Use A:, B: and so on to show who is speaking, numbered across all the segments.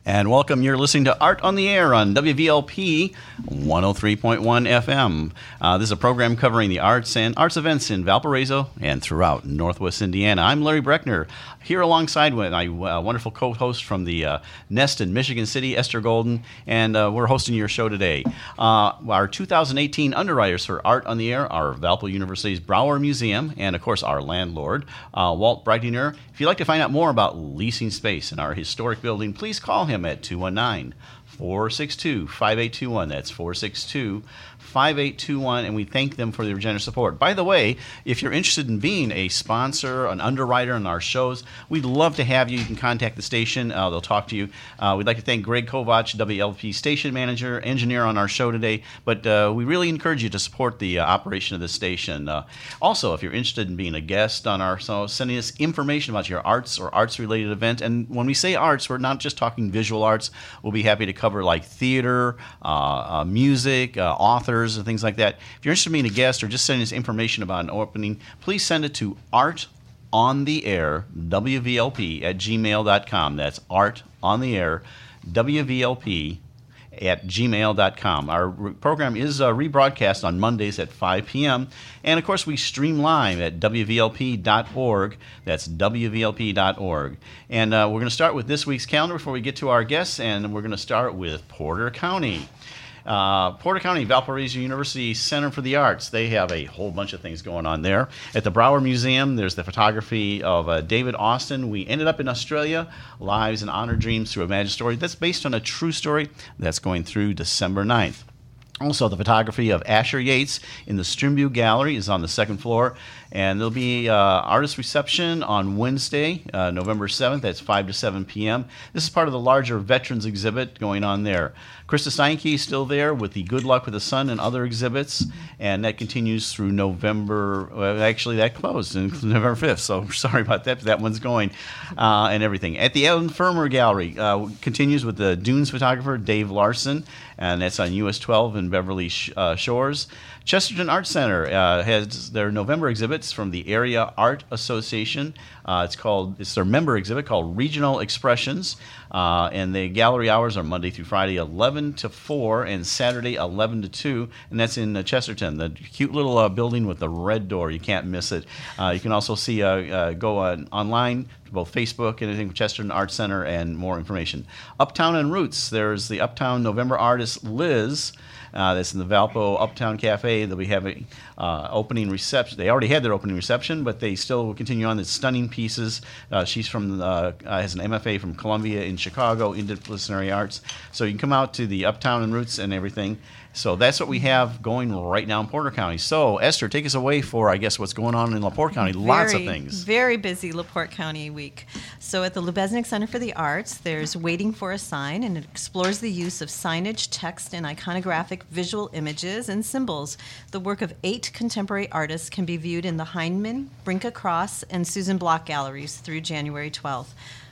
A: And welcome. You're listening to Art on the Air on WVLP 103.1 FM. This is a program covering the arts and arts events in Valparaiso and throughout Northwest Indiana. I'm Larry Breckner, here alongside with my wonderful co-host from the Nest in Michigan City, Esther Golden, and we're hosting your show today. Our 2018 underwriters for Art on the Air are Valpo University's Brauer Museum and, of course, our landlord, Walt Breitinger. If you'd like to find out more about leasing space in our historic building, please call him at 219-462-5821. That's 462-5821, and we thank them for their generous support. By the way, if you're interested in being a sponsor, an underwriter on our shows, we'd love to have you. You can contact the station. They'll talk to you. We'd like to thank Greg Kovach, WLP station manager, engineer on our show today, but we really encourage you to support the operation of the station. Also, if you're interested in being a guest on our show, sending us information about your arts or arts-related event, and when we say arts, we're not just talking visual arts. We'll be happy to cover like theater, music, authors, and things like that. If you're interested in being a guest or just sending us information about an opening, please send it to artontheairwvlp@gmail.com. That's artontheairwvlp@gmail.com. Our program is rebroadcast on Mondays at 5 p.m. And, of course, we stream live at wvlp.org. That's wvlp.org. And we're going to start with this week's calendar before we get to our guests, and we're going to start with Porter County. Porter County Valparaiso University Center for the Arts. They have a whole bunch of things going on there. At the Brauer Museum, there's the photography of David Austin. We ended up in Australia, Lives and Honor Dreams Through a Magic Story. That's based on a true story. That's going through December 9th. Also, the photography of Asher Yates in the Strimbu Gallery is on the second floor. And there'll be artist reception on Wednesday, November 7th. That's 5 to 7 p.m. This is part of the larger veterans exhibit going on there. Krista Steinke is still there with the Good Luck with the Sun and other exhibits, and that continues through November. Well, actually, that closed on November 5th, so sorry about that. But that one's going and everything. At the Ellen Firmer Gallery, continues with the Dunes photographer Dave Larson, and that's on US 12 in Beverly Shores. Chesterton Art Center has their November exhibits from the Area Art Association. It's their member exhibit called Regional Expressions, and the gallery hours are Monday through Friday 11 to 4 and Saturday 11 to 2, and that's in Chesterton, the cute little building with the red door. You can't miss it. You can also see go online to both Facebook and anything from Chesterton Art Center and more information. Uptown and Roots, there's the Uptown November artist Liz. That's in the Valpo Uptown Cafe. They'll be having opening reception. They already had their opening reception, but they still will continue on. It's stunning pieces. She's from has an MFA from Columbia in Chicago, interdisciplinary arts. So you can come out to the Uptown and Roots and everything. So that's what we have going right now in Porter County. So, Esther, take us away for, I guess, what's going on in LaPorte County. Lots of things.
B: Very busy LaPorte County week. So at the Lubeznik Center for the Arts, there's Waiting for a Sign, and it explores the use of signage, text, and iconographic visual images and symbols. The work of 8 contemporary artists can be viewed in the Heinemann, Brinka Cross, and Susan Block galleries through January 12th.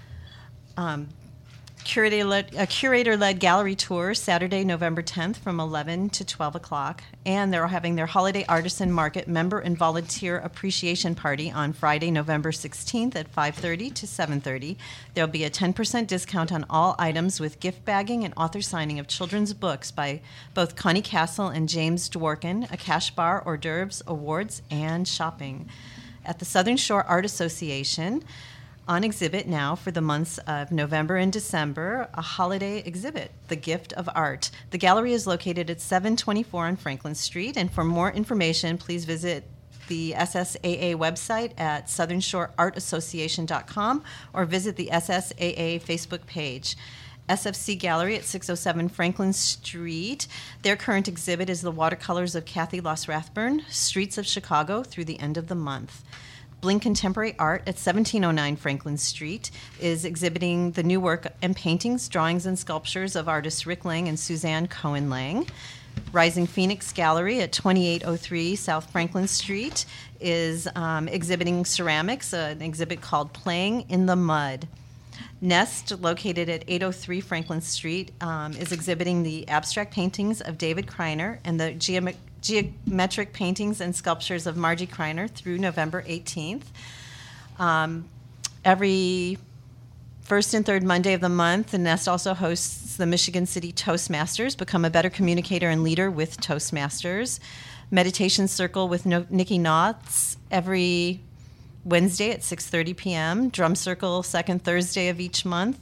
B: A curator-led gallery tour Saturday, November 10th from 11 to 12 o'clock. And they're having their Holiday Artisan Market Member and Volunteer Appreciation Party on Friday, November 16th at 5:30 to 7:30. There'll be a 10% discount on all items with gift bagging and author signing of children's books by both Connie Castle and James Dworkin, a cash bar, hors d'oeuvres, awards, and shopping. At the Southern Shore Art Association, on exhibit now for the months of November and December, a holiday exhibit, The Gift of Art. The gallery is located at 724 on Franklin Street, and for more information, please visit the SSAA website at southernshoreartassociation.com or visit the SSAA Facebook page. SFC Gallery at 607 Franklin Street. Their current exhibit is the watercolors of Kathy Loss Rathburn, Streets of Chicago, through the end of the month. Blink Contemporary Art at 1709 Franklin Street is exhibiting the new work and paintings, drawings, and sculptures of artists Rick Lang and Suzanne Cohen Lang. Rising Phoenix Gallery at 2803 South Franklin Street is exhibiting ceramics, an exhibit called Playing in the Mud. Nest, located at 803 Franklin Street, is exhibiting the abstract paintings of David Kreiner and the geometric paintings and sculptures of Margie Kreiner through November 18th. Every first and third Monday of the month, the Nest also hosts the Michigan City Toastmasters. Become a better communicator and leader with Toastmasters. Meditation Circle with Nikki Knotts every Wednesday at 6:30 p.m. Drum Circle second Thursday of each month.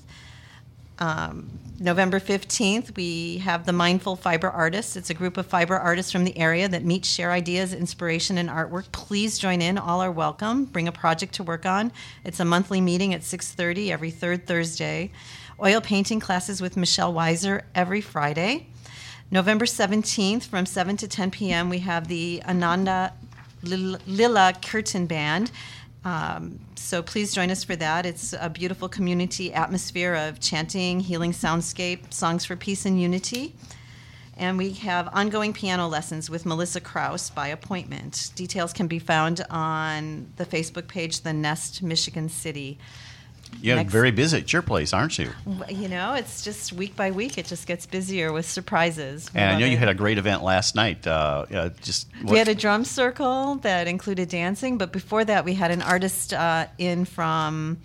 B: November 15th, we have the Mindful Fiber Artists. It's a group of fiber artists from the area that meet, share ideas, inspiration, and artwork. Please join in. All are welcome. Bring a project to work on. It's a monthly meeting at 6:30 every third Thursday. Oil painting classes with Michelle Weiser every Friday. November 17th, from 7 to 10 p.m., we have the Ananda Lila Kirtan Band. So please join us for that. It's a beautiful community atmosphere of chanting, healing soundscape, songs for peace and unity. And we have ongoing piano lessons with Melissa Krause by appointment. Details can be found on the Facebook page, The Nest Michigan City.
A: You're very busy at your place, aren't you?
B: You know, it's just week by week. It just gets busier with surprises.
A: And I know you had a great event last night.
B: We had a drum circle that included dancing, but before that we had an artist in from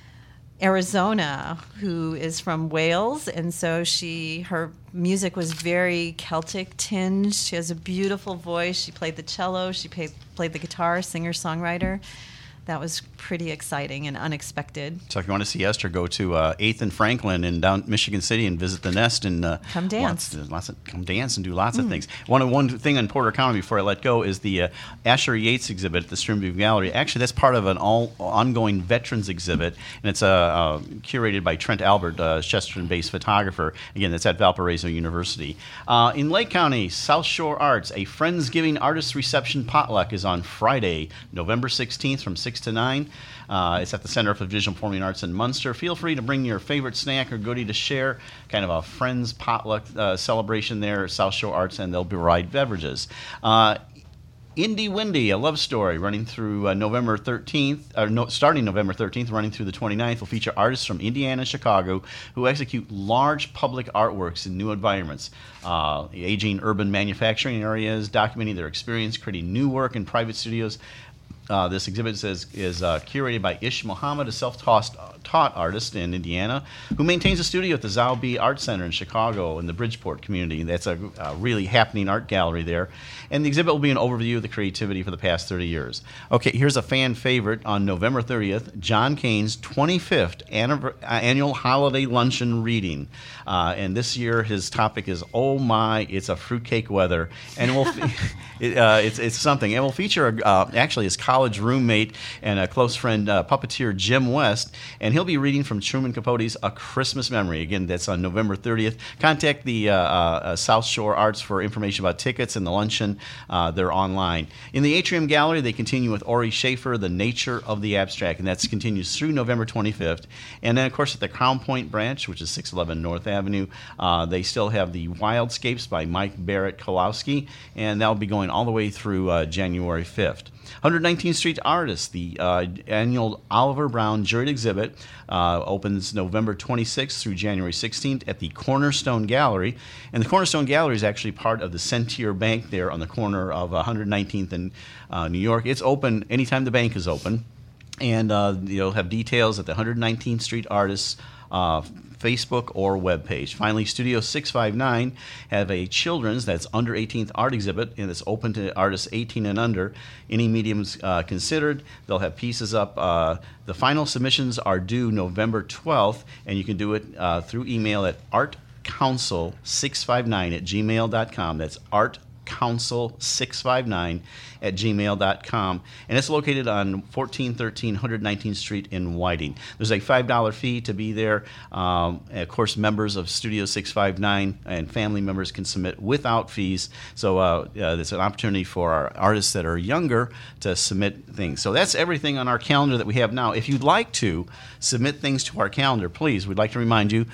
B: Arizona who is from Wales, and so her music was very Celtic tinged. She has a beautiful voice. She played the cello. She played the guitar, singer-songwriter. That was pretty exciting and unexpected.
A: So if you want to see Esther, go to 8th and Franklin in down Michigan City and visit the Nest and
B: come dance.
A: Come dance and do lots of things. One thing in Porter County before I let go is the Asher Yates exhibit at the Streamview Gallery. Actually, that's part of an ongoing veterans exhibit, and it's curated by Trent Albert, Chesterton-based photographer. Again, that's at Valparaiso University. In Lake County, South Shore Arts, a Friendsgiving Artist Reception Potluck is on Friday, November 16th from 6 to 9. It's at the Center for Visual Performing Arts in Munster. Feel free to bring your favorite snack or goodie to share. Kind of a friends potluck celebration there at South Shore Arts, and they'll provide beverages. Indie Windy, a love story running through November 13th, starting November 13th, running through the 29th, will feature artists from Indiana and Chicago who execute large public artworks in new environments, aging urban manufacturing areas, documenting their experience, creating new work in private studios. This exhibit is curated by Ish Muhammad, a self-taught artist in Indiana, who maintains a studio at the Zao B Art Center in Chicago in the Bridgeport community. That's a really happening art gallery there. And the exhibit will be an overview of the creativity for the past 30 years. Okay, here's a fan favorite on November 30th, John Kane's 25th annual holiday luncheon reading. And this year his topic is, oh my, it's a fruitcake weather. And it's something. And we'll feature actually his college roommate and a close friend, puppeteer Jim West, and he'll be reading from Truman Capote's A Christmas Memory. Again, that's on November 30th. Contact the South Shore Arts for information about tickets and the luncheon. They're online. In the Atrium Gallery, they continue with Ori Schaefer, The Nature of the Abstract, and that continues through November 25th. And then, of course, at the Crown Point branch, which is 611 North Avenue, they still have the Wildscapes by Mike Barrett Kolowski, and that'll be going all the way through January 5th. 119th Street Artists, the annual Oliver Brown juried exhibit, opens November 26th through January 16th at the Cornerstone Gallery. And the Cornerstone Gallery is actually part of the Centier Bank there on the corner of 119th and New York. It's open anytime the bank is open. And you'll have details at the 119th Street Artists Facebook or webpage. Finally, Studio 659 have a children's, that's under 18th art exhibit, and it's open to artists 18 and under. Any mediums considered. They'll have pieces up. The final submissions are due November 12th, and you can do it through email at artcouncil659@gmail.com. That's artcouncil659@gmail.com, and it's located on 1413 119th Street in Whiting. There's a $5 fee to be there. Of course, members of Studio 659 and family members can submit without fees, so there's an opportunity for our artists that are younger to submit things. So that's everything on our calendar that we have now. If you'd like to submit things to our calendar, please, we'd like to remind you,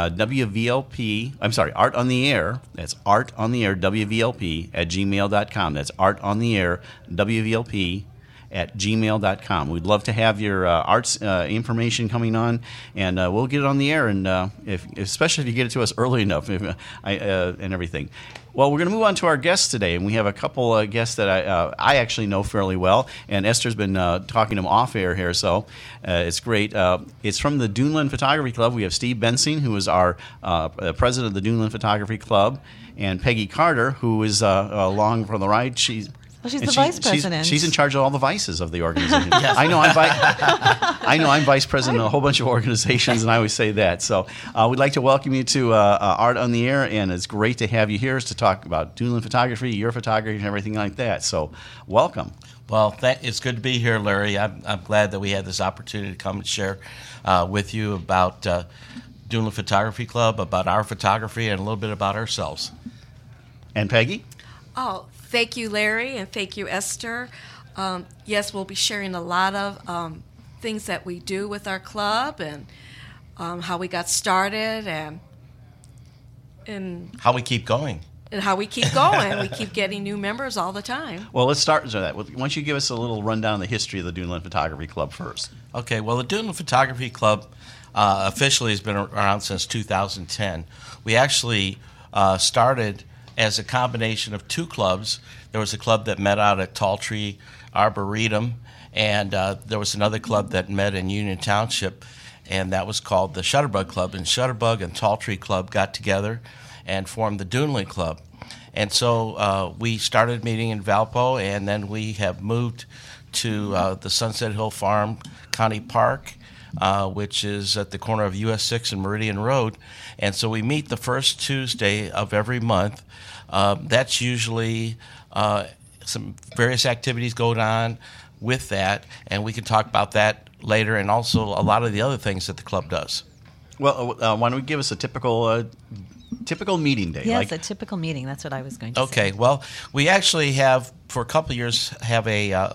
A: Art on the Air, that's Art on the Air, WVLP, @gmail.com. That's Art on the Air, WVLP, @gmail.com. We'd love to have your arts information coming on, and we'll get it on the air, and especially if you get it to us early enough and everything. Well, we're going to move on to our guests today, and we have a couple guests that I actually know fairly well, and Esther's been talking to them off air here, so it's great. It's from the Duneland Photography Club. We have Steve Bensing, who is our president of the Duneland Photography Club, and Peggy Carter, who is along for the ride.
B: She's the vice president.
A: She's in charge of all the vices of the organization. Yes. I know I'm vice president of a whole bunch of organizations, and I always say that. So we'd like to welcome you to Art on the Air, and it's great to have you here to talk about Duneland photography, your photography, and everything like that. So welcome.
C: Well, it's good to be here, Larry. I'm glad that we had this opportunity to come and share with you about Duneland Photography Club, about our photography, and a little bit about ourselves.
A: And Peggy?
D: Oh, thank you, Larry, and thank you, Esther. Yes, we'll be sharing a lot of things that we do with our club and how we got started and
C: how we keep going.
D: And how we keep going. We keep getting new members all the time.
A: Well, let's start with that. Why don't you give us a little rundown of the history of the Duneland Photography Club first?
C: Okay, well, the Duneland Photography Club officially has been around since 2010. We actually started as a combination of two clubs. There was a club that met out at Tall Tree Arboretum, and there was another club that met in Union Township, and that was called the Shutterbug Club. And Shutterbug and Tall Tree Club got together and formed the Duneland Club. And so we started meeting in Valpo, and then we have moved to the Sunset Hill Farm County Park, which is at the corner of US 6 and Meridian Road. And so we meet the first Tuesday of every month. That's usually some various activities going on with that, and we can talk about that later, and also a lot of the other things that the club does.
A: Well, why don't we give us a typical meeting day?
B: Yes, a typical meeting. That's what I was going to say.
C: Okay, well, we actually have, for a couple of years, have a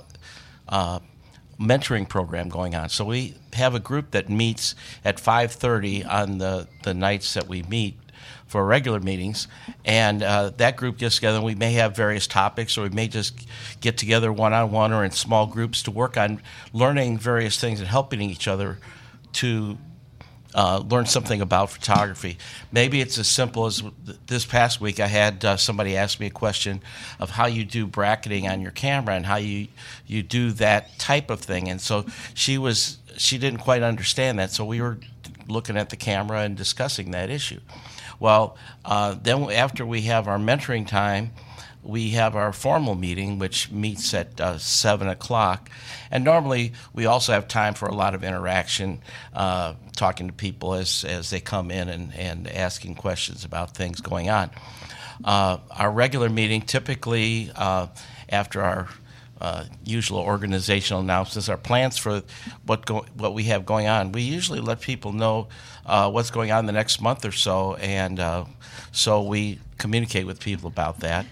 C: mentoring program going on. So we have a group that meets at 5:30 on the nights that we meet for regular meetings, and that group gets together, and we may have various topics, or we may just get together one-on-one or in small groups to work on learning various things and helping each other to learn something about photography. Maybe it's as simple as this past week I had somebody ask me a question of how you do bracketing on your camera and how you do that type of thing. And so she didn't quite understand that, so we were looking at the camera and discussing that issue. Well, then after we have our mentoring time, we have our formal meeting, which meets at 7 o'clock. And normally we also have time for a lot of interaction, talking to people as they come in and asking questions about things going on. Our regular meeting, typically after our usual organizational announcements, our plans for what we have going on, we usually let people know what's going on the next month or so, and so we communicate with people about that.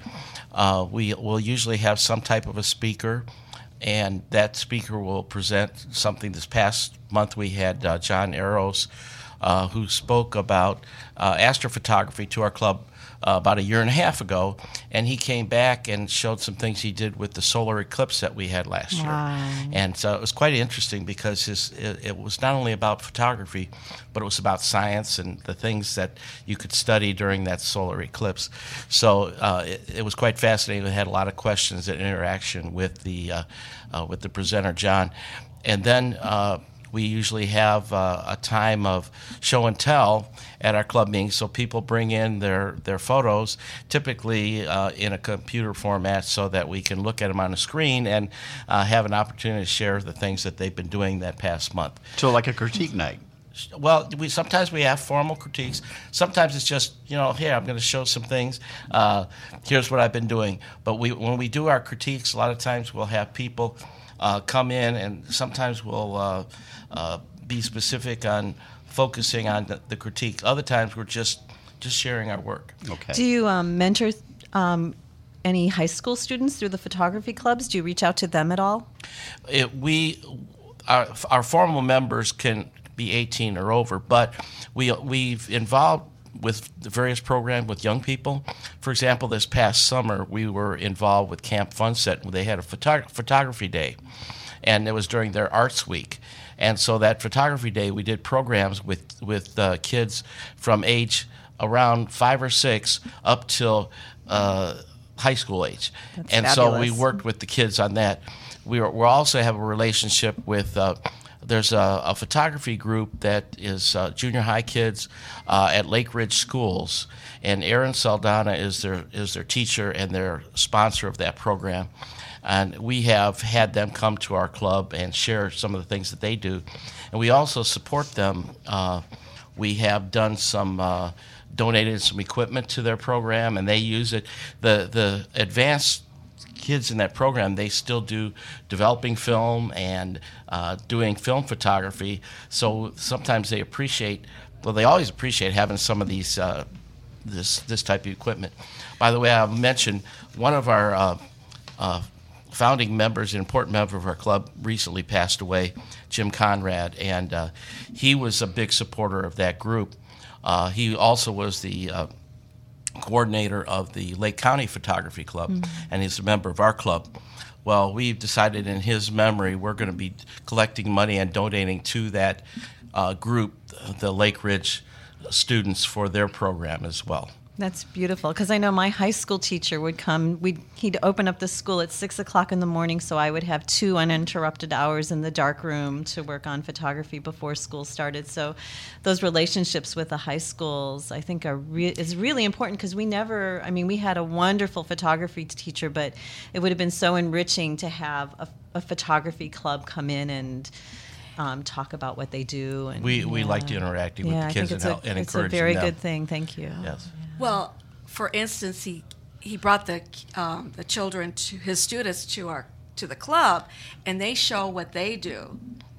C: We will usually have some type of a speaker, and that speaker will present something. This past month we had John Arrows, who spoke about astrophotography to our club about 1.5 years ago, and he came back and showed some things he did with the solar eclipse that we had last year. And so it was quite interesting because it was not only about photography, but it was about science and the things that you could study during that solar eclipse. So it was quite fascinating. We had a lot of questions and interaction with the presenter, John. And then we usually have a time of show and tell at our club meetings, so people bring in their photos, typically in a computer format, so that we can look at them on a screen and have an opportunity to share the things that they've been doing that past month.
A: So like a critique night.
C: Well, sometimes we have formal critiques. Sometimes it's just, here, I'm going to show some things. Here's what I've been doing. But when we do our critiques, a lot of times we'll have people come in, and sometimes we'll be specific on focusing on the critique. Other times we're just sharing our work.
A: Okay.
B: Do you mentor any high school students through the photography clubs? Do you reach out to them at all?
C: Our formal members can be 18 or over, but we've involved with the various programs with young people. For example, this past summer, we were involved with Camp Funset. They had a photography day, and it was during their Arts Week. And so that photography day, we did programs with kids from age around 5 or 6 up till high school age.
B: That's
C: and
B: fabulous.
C: So we worked with the kids on that. We also have a relationship with there's a photography group that is junior high kids at Lake Ridge Schools, and Aaron Saldana is their teacher and their sponsor of that program. And we have had them come to our club and share some of the things that they do. And we also support them. We have done donated some equipment to their program, and they use it. The advanced kids in that program, they still do developing film and doing film photography. So sometimes they they always appreciate having some of these this type of equipment. By the way, I'll mention one of our founding members, an important member of our club, recently passed away, Jim Conrad, and he was a big supporter of that group. He also was the coordinator of the Lake County Photography Club, and he's a member of our club. Well, we've decided in his memory we're going to be collecting money and donating to that group, the Lake Ridge students, for their program as well.
B: That's beautiful, because I know my high school teacher would come. He'd open up the school at 6 o'clock in the morning, so I would have 2 uninterrupted hours in the dark room to work on photography before school started. So those relationships with the high schools, I think, is really important, because we had a wonderful photography teacher, but it would have been so enriching to have a photography club come in and talk about what they do. And
C: we liked interacting with the kids and encouraging them.
B: It's a very good thing. Thank you.
C: Yes.
D: Well, for instance, he brought the children, his students, to the club, and they show what they do.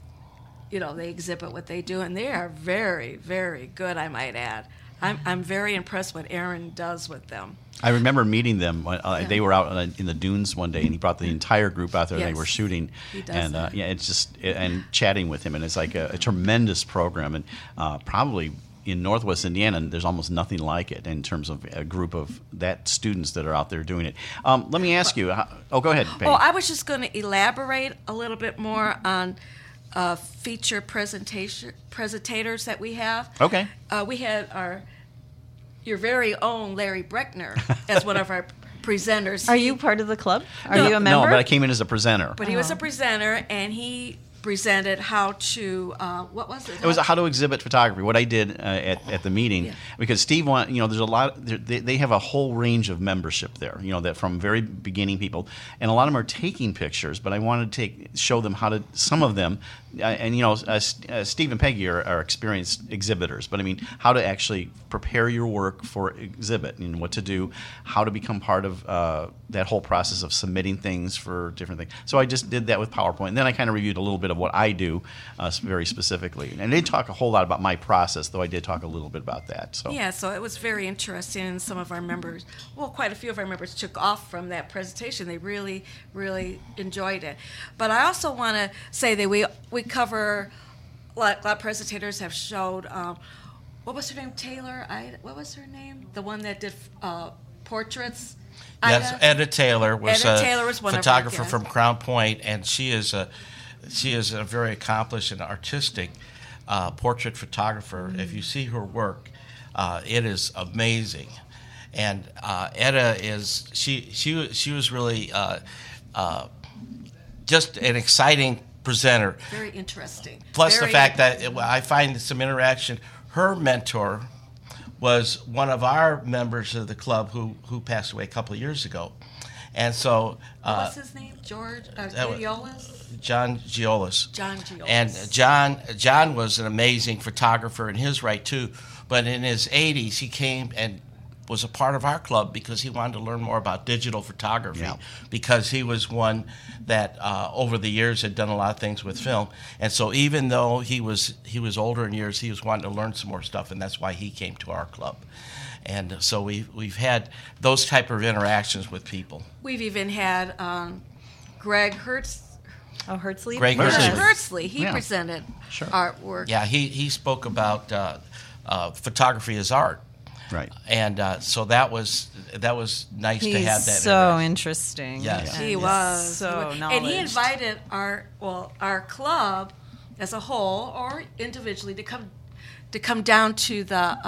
D: They exhibit what they do, and they are very, very good, I might add. I'm very impressed what Aaron does with them.
A: I remember meeting them. They were out in the dunes one day, and he brought the entire group out there.
D: Yes.
A: They were shooting,
D: He does
A: and
D: that.
A: it's just and chatting with him, and it's like a tremendous program, and probably in Northwest Indiana, there's almost nothing like it in terms of a group of students that are out there doing it. Let me ask you. Go ahead, Peggy.
D: I was just going to elaborate a little bit more on feature presentators that we have.
A: Okay.
D: We had your very own Larry Breckner as one of our presenters.
B: Are you part of the club? Are
A: No,
B: you a member?
A: No, but I came in as a presenter.
D: But he was a presenter, and he presented how to what was it?
A: It was how to exhibit photography. What I did at the meeting, because Steve there's a lot. They have a whole range of membership there. That from very beginning people, and a lot of them are taking pictures. But I wanted to show them how to. Some of them, Steve and Peggy are experienced exhibitors. But I mean, how to actually prepare your work for exhibit and what to do, how to become part of that whole process of submitting things for different things. So I just did that with PowerPoint, and then I kind of reviewed a little bit of what I do very specifically. And I didn't talk a whole lot about my process, though I did talk a little bit about that. So
D: so it was very interesting, and some of our members, quite a few of our members took off from that presentation. They really, really enjoyed it. But I also want to say that we cover, a lot of presentators have showed, what was her name, Taylor? What was her name? The one that did portraits?
C: Yes, Etta Taylor was
D: one
C: a
D: of our
C: photographer
D: guests.
C: from Crown Point, and she is a very accomplished and artistic portrait photographer. If you see her work, it is amazing. And Etta she was really just an exciting presenter.
D: Very interesting.
C: Plus the fact that I find some interaction. Her mentor was one of our members of the club who passed away a couple of years ago. And so...
D: what's his name? George Giolis?
C: John Giolis.
D: John Giolis.
C: And John was an amazing photographer in his right, too. But in his 80s, he came and was a part of our club because he wanted to learn more about digital photography, because he was one that over the years had done a lot of things with film. And so even though he was older in years, he was wanting to learn some more stuff, and that's why he came to our club. And so we've had those type of interactions with people.
D: We've even had Greg Hertz.
B: Hertzley?
C: Greg
D: Hertzley. He presented artwork.
C: Yeah, he spoke about photography as art.
A: Right.
C: And so that was nice to have that.
B: He's so interesting.
C: Yes.
B: and
D: He was.
B: so
D: And he
B: knowledgeable.
D: invited our club as a whole or individually to come down to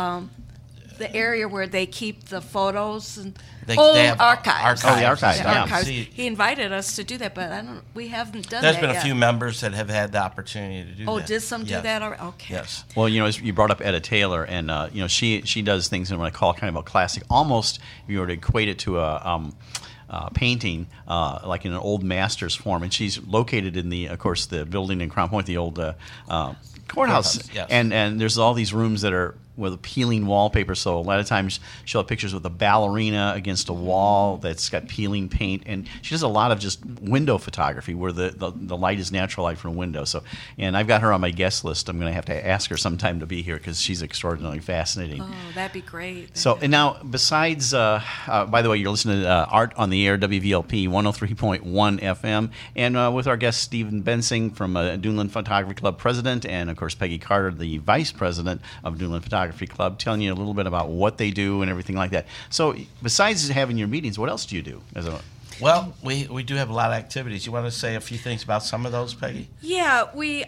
D: the area where they keep the photos and
C: They
D: old
C: have
D: archives.
A: Oh, the archives,
D: The
A: yeah.
D: archives.
C: See,
D: He invited us to do that, but we haven't done
C: there's
D: that
C: been a
D: yet.
C: few members that have had the opportunity to do that.
D: Oh, did some do
C: Yes.
D: that already? Okay.
C: Yes.
A: Well, you brought up Etta Taylor, and she does things in what I call kind of a classic, almost if you were to equate it to a painting, like in an old master's form. And she's located in of course, the building in Crown Point, the old courthouse.
C: Courthouse, yes.
A: And there's all these rooms that are with peeling wallpaper. So a lot of times she'll have pictures with a ballerina against a wall that's got peeling paint, and she does a lot of just window photography where the light is natural light from a window. So, and I've got her on my guest list. I'm going to have to ask her sometime to be here because she's extraordinarily fascinating.
D: Oh, that'd be great.
A: So, and now, besides, by the way, you're listening to Art on the Air, WVLP 103.1 FM, and with our guest, Stephen Bensing from Duneland Photography Club president, and, of course, Peggy Carter, the vice president of Duneland Photography Club, telling you a little bit about what they do and everything like that. So, besides having your meetings, what else do you do?
C: Well, we do have a lot of activities. You want to say a few things about some of those, Peggy?
D: Yeah, we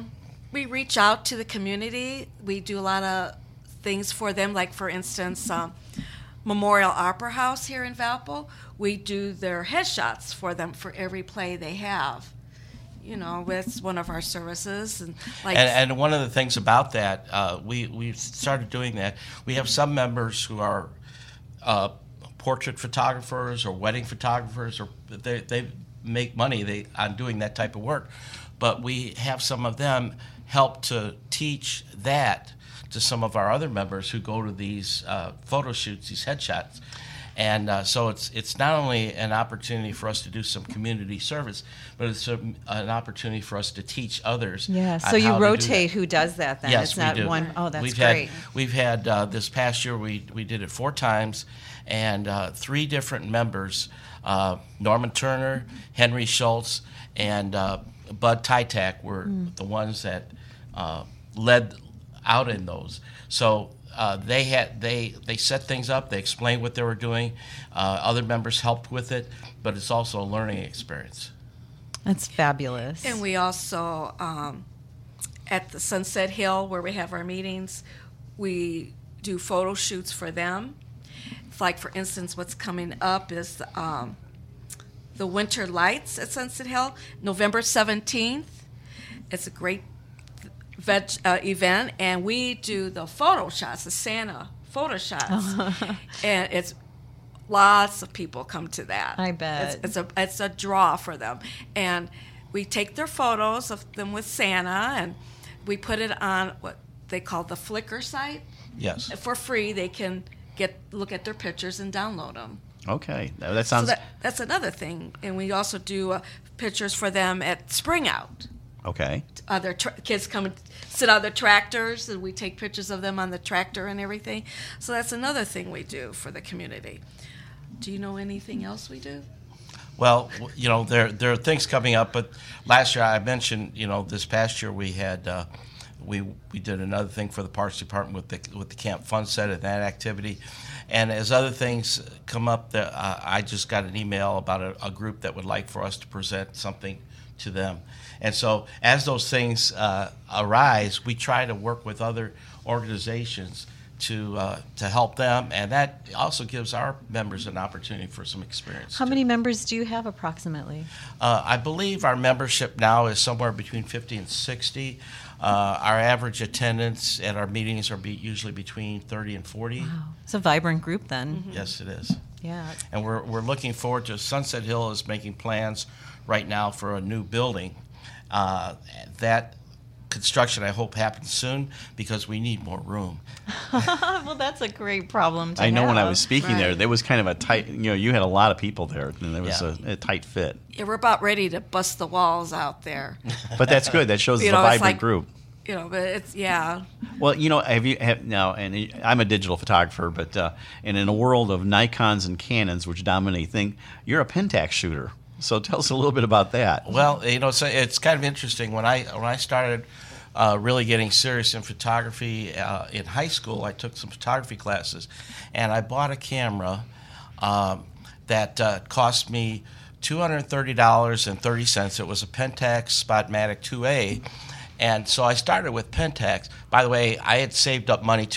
D: reach out to the community. We do a lot of things for them, like, for instance, Memorial Opera House here in Valpo. We do their headshots for them for every play they have. It's one of our services,
C: and one of the things about that, we started doing that. We have some members who are portrait photographers or wedding photographers, or they make money on doing that type of work. But we have some of them help to teach that to some of our other members who go to these photo shoots, these headshots. And so it's not only an opportunity for us to do some community service, but it's an opportunity for us to teach others.
B: Yeah,
C: on
B: so you
C: how to do
B: rotate
C: that.
B: who does that then.
C: Yes,
B: it's not
C: we do.
B: one. Oh, that's
C: we've
B: great.
C: We've had this past year, we did it 4 times, and 3 different members, Norman Turner, Henry Schultz, and Bud Tytak were the ones that led out in those. So they set things up. They explained what they were doing. Other members helped with it, but it's also a learning experience.
B: That's fabulous.
D: And we also, at the Sunset Hill where we have our meetings, we do photo shoots for them. Like, for instance, what's coming up is the Winter Lights at Sunset Hill, November 17th. It's a great event, and we do the photo shots, the Santa photo shots. And it's lots of people come to that.
B: I bet.
D: It's a draw for them. And we take their photos of them with Santa, and we put it on what they call the Flickr site.
C: Yes.
D: For free, they can look at their pictures and download them.
A: Okay, that sounds...
D: So that's another thing. And we also do pictures for them at Spring Out.
A: Okay.
D: Other kids come and sit on the tractors, and we take pictures of them on the tractor and everything. So that's another thing we do for the community. Do you know anything else we do?
C: Well, there are things coming up, but last year I mentioned, this past year we had we did another thing for the Parks Department with the Camp Fun Set and that activity. And as other things come up, I just got an email about a group that would like for us to present something to them. And so as those things arise, we try to work with other organizations to help them, and that also gives our members an opportunity for some experience.
B: How many members do you have approximately?
C: I believe our membership now is somewhere between 50 and 60. Our average attendance at our meetings are usually between 30 and 40.
B: Wow. It's a vibrant group then.
D: Mm-hmm.
C: Yes, it is.
B: Yeah.
C: And we're looking forward to Sunset Hill is making plans right now for a new building. That construction, I hope, happens soon because we need more room.
B: Well, that's a great problem to have.
A: I know when I was speaking
D: Right.
A: there was kind of a tight, you had a lot of people there, and there was
C: Yeah.
A: a tight fit.
D: Yeah, we're about ready to bust the walls out there.
A: But that's good. That shows it's a
D: It's
A: vibrant
D: like,
A: group.
D: But it's, yeah.
A: Well, have now, and I'm a digital photographer, but and in a world of Nikons and Canons, which dominate things, you're a Pentax shooter. So tell us a little bit about that.
C: Well, so it's kind of interesting. When I started really getting serious in photography. In high school, I took some photography classes, and I bought a camera that cost me $230.30. It was a Pentax Spotmatic 2A. And so I started with Pentax. By the way, I had saved up money,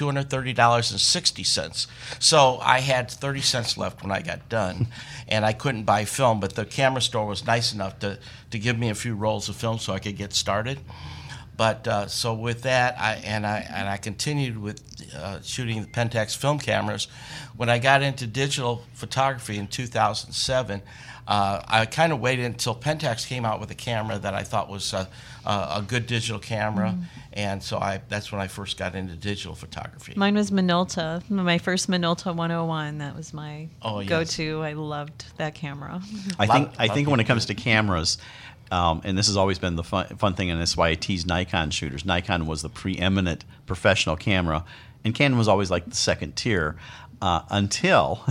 C: $230.60. So I had 30 cents left when I got done, and I couldn't buy film, but the camera store was nice enough to give me a few rolls of film so I could get started. But so with that, I continued with shooting the Pentax film cameras. When I got into digital photography in 2007, I kind of waited until Pentax came out with a camera that I thought was a good digital camera, and so that's when I first got into digital photography.
B: Mine was Minolta, my first Minolta 101. That was my go-to. I loved that camera.
A: I think when it comes to cameras, and this has always been the fun thing, and that's why I tease Nikon shooters. Nikon was the preeminent professional camera, and Canon was always like the second tier until...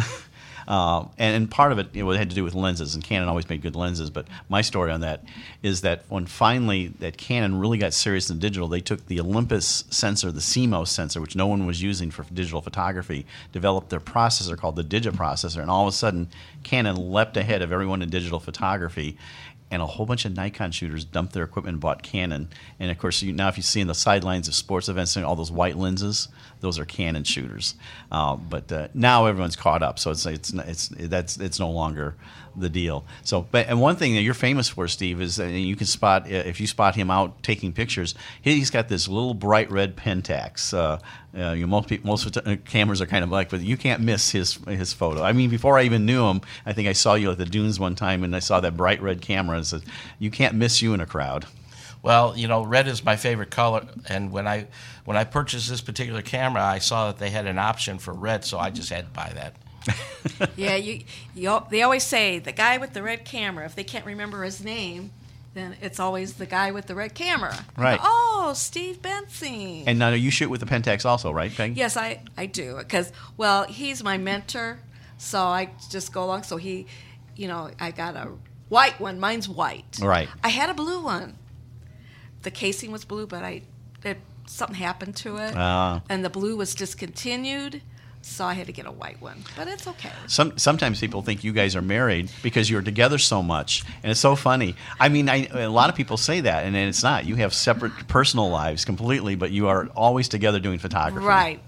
A: and part of it, had to do with lenses, and Canon always made good lenses. But my story on that is that when finally that Canon really got serious in digital, they took the Olympus sensor, the CMOS sensor, which no one was using for digital photography, developed their processor called the Digiprocessor, and all of a sudden Canon leapt ahead of everyone in digital photography. And a whole bunch of Nikon shooters dumped their equipment and bought Canon. And of course, now if you see in the sidelines of sports events, all those white lenses, those are Canon shooters. But now everyone's caught up, so it's no longer the deal. So, and one thing that you're famous for, Steve, is you can spot, if you spot him out taking pictures, he's got this little bright red Pentax. Most cameras are kind of black, but you can't miss his photo. I mean, before I even knew him, I think I saw you at the Dunes one time, and I saw that bright red camera, and said, you can't miss you in a crowd.
C: Well, red is my favorite color, and when I purchased this particular camera, I saw that they had an option for red, so I just had to buy that.
D: Yeah, they always say the guy with the red camera. If they can't remember his name, then it's always the guy with the red camera.
A: Right.
D: Oh, Steve Bensing.
A: And now you shoot with the Pentax also, right, Peg?
D: Yes, I do. Because, he's my mentor, so I just go along. So he, I got a white one. Mine's white.
A: Right.
D: I had a blue one. The casing was blue, but something happened to it. And the blue was discontinued. So I had to get a white one, but it's okay.
A: Sometimes people think you guys are married because you're together so much, and it's so funny. I mean, a lot of people say that, and it's not. You have separate personal lives completely, but you are always together doing photography.
D: Right.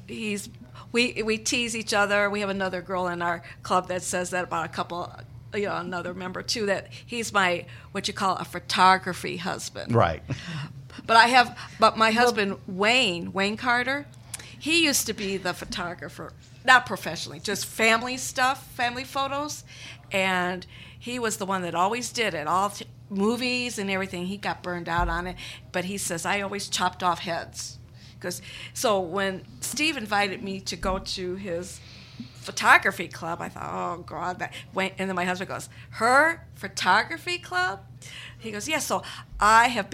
D: We tease each other. We have another girl in our club that says that about a couple, another member too, that he's my, what you call a photography husband.
A: Right.
D: But my husband, Wayne Carter, he used to be the photographer, not professionally, just family stuff, family photos, and he was the one that always did it, all movies and everything. He got burned out on it, but he says, I always chopped off heads. So when Steve invited me to go to his photography club, I thought, oh, God. And then my husband goes, her photography club? He goes, yeah, so I've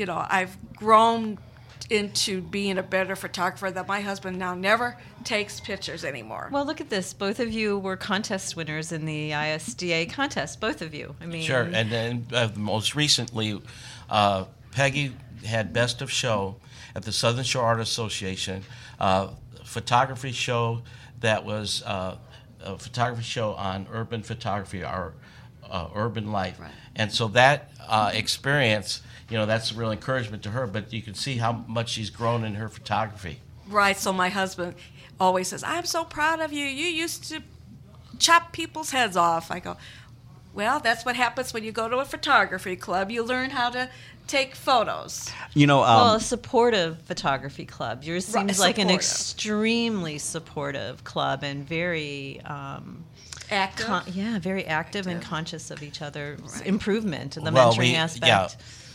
D: grown into being a better photographer that my husband now never takes pictures anymore.
B: Well, look at this. Both of you were contest winners in the ISDA contest, both of you. I mean,
C: sure. And then most recently, Peggy had Best of Show at the Southern Shore Art Association, photography show that was a photography show on urban photography, our urban life. Right. And so that experience, that's a real encouragement to her, but you can see how much she's grown in her photography.
D: Right, so my husband always says, I'm so proud of you. You used to chop people's heads off. I go, well, that's what happens when you go to a photography club. You learn how to take photos.
B: A supportive photography club. Yours seems like an extremely supportive club and very...
D: active.
B: Very active and conscious of each other's improvement and the mentoring aspect.
C: Yeah,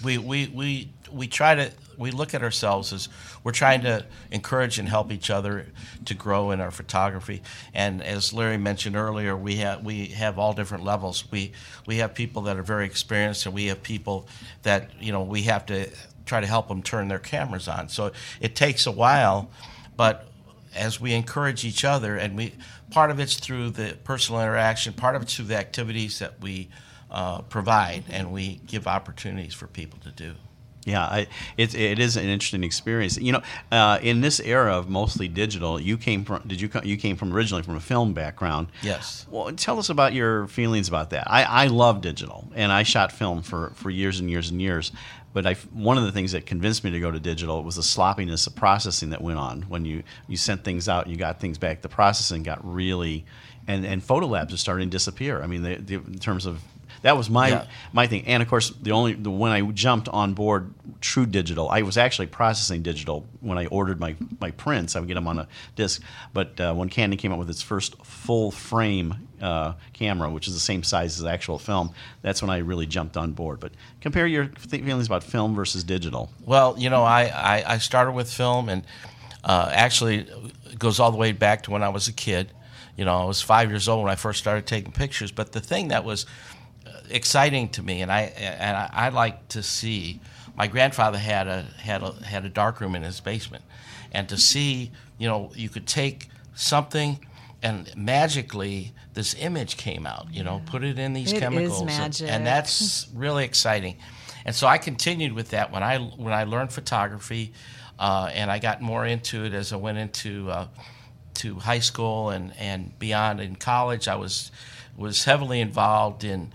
C: we look at ourselves as we're trying to encourage and help each other to grow in our photography. And as Larry mentioned earlier, we have all different levels. We have people that are very experienced, and we have people that we have to try to help them turn their cameras on. So it takes a while, but as we encourage each other, and part of it's through the personal interaction, part of it's through the activities that we provide, and we give opportunities for people to do.
A: Yeah, it is an interesting experience. In this era of mostly digital, you came from originally from a film background.
C: Yes.
A: Well, tell us about your feelings about that. I love digital, and I shot film for years and years and years. But one of the things that convinced me to go to digital was the sloppiness of processing that went on. When you sent things out and you got things back, the processing got really, and photo labs are starting to disappear. I mean, in terms of, that was my thing. And of course, when I jumped on board True Digital, I was actually processing digital when I ordered my prints. I would get them on a disc. But when Canon came out with its first full frame camera, which is the same size as actual film, that's when I really jumped on board. But compare your feelings about film versus digital.
C: Well, I started with film, and actually it goes all the way back to when I was a kid. I was 5 years old when I first started taking pictures. But the thing that was exciting to me, and I like to see. My grandfather had a darkroom in his basement, and to see, you could take something, and magically this image came out. Put it in these chemicals,
B: is magic.
C: and that's really exciting. And so I continued with that when I learned photography, and I got more into it as I went into to high school and beyond. In college, I was heavily involved in